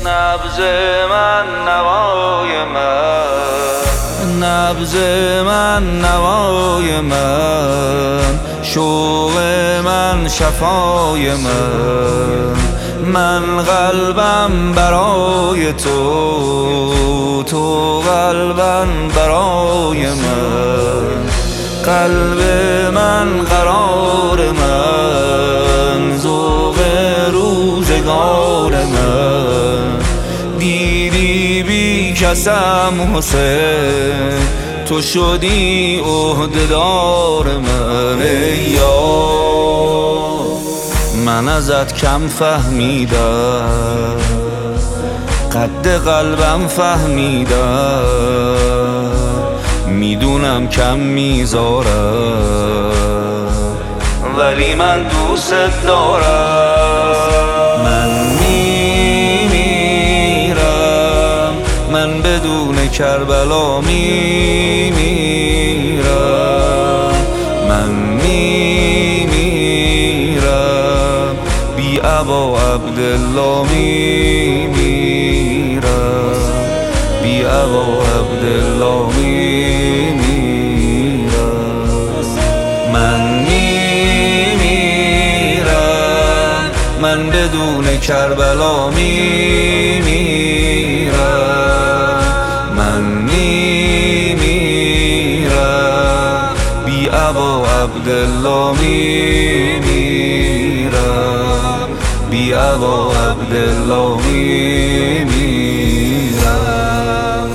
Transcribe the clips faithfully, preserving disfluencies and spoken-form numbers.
نبض من نوای من، نبض من نوای من، شوق من شفای من. من قلبم برای تو، تو قلبم برای من. قلب من قرار من، ذوق روزگار من. دیدی بی کسم حسین، تو شدی عهده‌دار من. ای یار من ازت کم فهمیدم، قد قلبم فهمیدم، میدونم کم میذارم ولی من دوست دارم. من میمیرم، من بدون کربلا میمیرم. من میمیرم، بی ابا عبدالله میمیرم، بی ابا عبدالله میمیرم. من میمیرم، من بدون کربلا میمیرم. من میمیرم، بی ابا عبدالله میمیرم، بی ابا عبدالله میمیرم.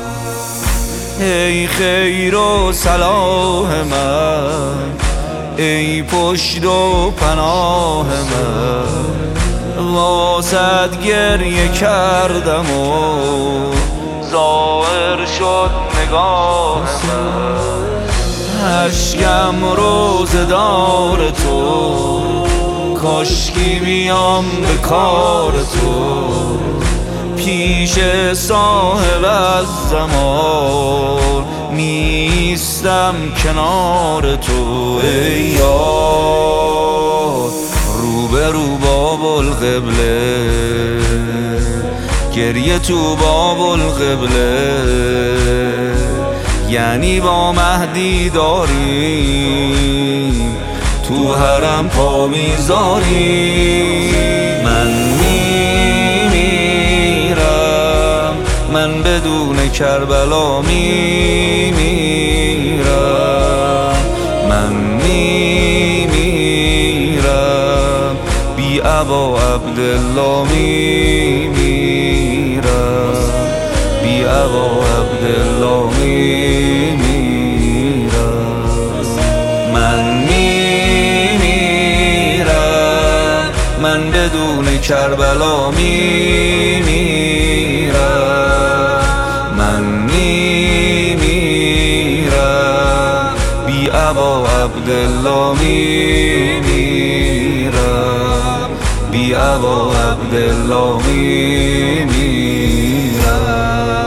ای خیر و صلاح من، ای پشت و پناه من، واسد گریه کردم و ظاهر شد نگاه من. اشکم روزدار تو، کاشکی بیام به کار تو. پیش صاحب از زمان نیستم کنار تو. ای یار روبرو باب القبله، گریه تو باب القبله، یعنی با مهدی داریم تو حرم پا میذاریم. من میمیرم، من بدون کربلا میمیرم. من میمیرم، بی ابا عبدالله میمیرم، بی ابا عبدالله میمیرم. من میمیرم، من بدون کربلا میمیرم. من میمیرم، بی ابا عبدالله میمیرم، بی ابا عبدالله میمیرم.